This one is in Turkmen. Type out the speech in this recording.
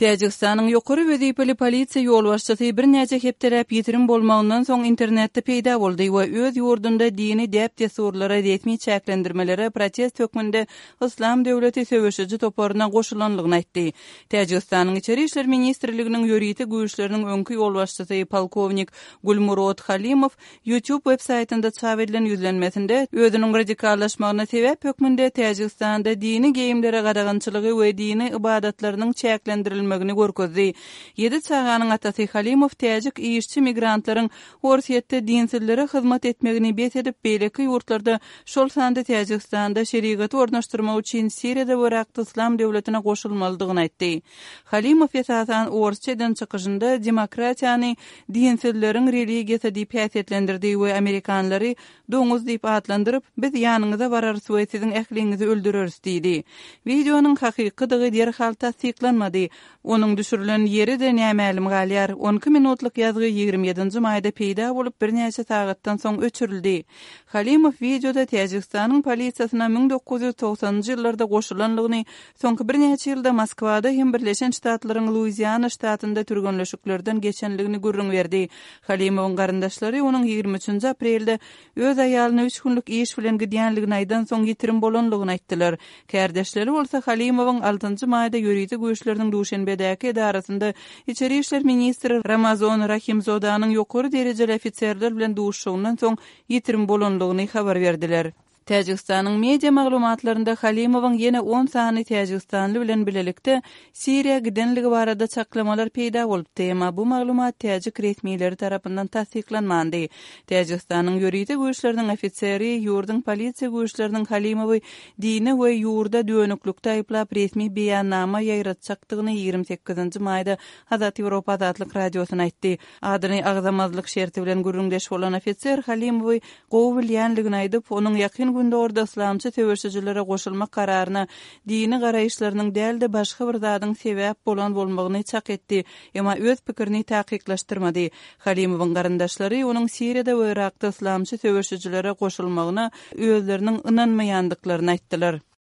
Täjikistanyň ýokary wezipeli polisiýa ýolbaşçysy bir näçe hepdelap ýitirim bolmagyndan soň internetde peýda boldy we öz ýurdunda dini däp desurlara resmi çäklendirmelere protest hökmünde Islam döwleti söwüşüji toparyna goşulanlygyny aýtdy. Täjikistanyň Içeri işler ministrliginiň ýöriýeti güýçleriniň öňkü ýolbaşçysy polkownik Gulmurod Halimow YouTube websaytynda çap edilen ýüzlenmesinde özüniň radikallaşmagyna sebäp hökmünde Täjikistanda dini geýimlere gadagançylygy we dini ibadatlarynyň çäklendirilmegini görkezdi. 7 çağanyň atasy Halimow täjik işçi migrantlaryň Orsiýetde dinsizlere hyzmat etmegini bet edip beýleki ýurtlarda şol sanda Täjikistanda şerigaty ornaşdyrmak üçin Siriýada we Islam döwletine goşulmalydygyny aýtdy. Halimow esasan Orsiýeden çykyşynda demokratiýany dinsizleriň religiýasy diýip häsiýetlendirdi we Amerikanlary doňuz diýip adlandyryp biz ýanyňyza barar we siziň ähliňizi öldüreriz diýdi. Videonyň hakykydygy derhal tasdiklanmady. Onun düşürülen yeri de nämälim galýar. 12 minutlyk ýazgy 27-nji maýda peýda bolup bir näçe sagatdan soň öçürildi. Halimow videoda Täjikistanyň polisiýasyna 1990-njy ýyllarda goşulanlygyny, soňky bir näçe ýylda Moskwada hem Birleşen Ştatlaryň Luiziana ştatynda türgenleşiklerden geçenligini gürrüň berdi. Halimowyň garyndaşlary onuň 23 aprelde öz aýalyna 3 günlük iş bilen gidýänligini aýdan soň ýitirim bolanlygyny aýtdylar. Kärdeşleri bolsa Halimowyň 6-njy maýda ýöriýeti güýçleriniň Duşenbedäki edarasynda İçeri işler ministri Ramazan Rahimzodanyň ýokary derejeli ofitserler bilen duşuşyndan soň ýitirim bolanlygyny habar berdiler. Täjikistanyň media maglumatlarynda Halimowyň ýene 10 sany Täjikistanly bilen bilelikde Siriýa gidenligi barada çaklamalar peýda bolupdy, emma bu maglumat täjik resmiýetleri tarapyndan tasdiklanmady. Täjikistanyň ýöriýeti güýçleriniň ofitseri ýurdun polisiýa güýçleriniň Halimowy dini we ýurda dönüklükde aýplap resmi beýannama ýaýratjakdygyny 28-nji maýda Azat Ýewropa adly radiosyna aýtdy. Adyny agzamazlyk şerti bilen gürrüňdeş bolan ofitser Halimowy gowy bilýänligini aýdyp, onuň ýakyn günde orada islamçı töweşijilere goşulmak kararyna dini garaýşlarynyň dälde başga bir zadyň sebäp bolmagyny çak etdi, emma öz pikirini taýyklaşdyrmady. Halimowyň garyndaşlary onuň Siriýada we Irakda islamçy töweşijilere goşulmagyna özleriniň ynanmaýandyklaryny aýtdylar.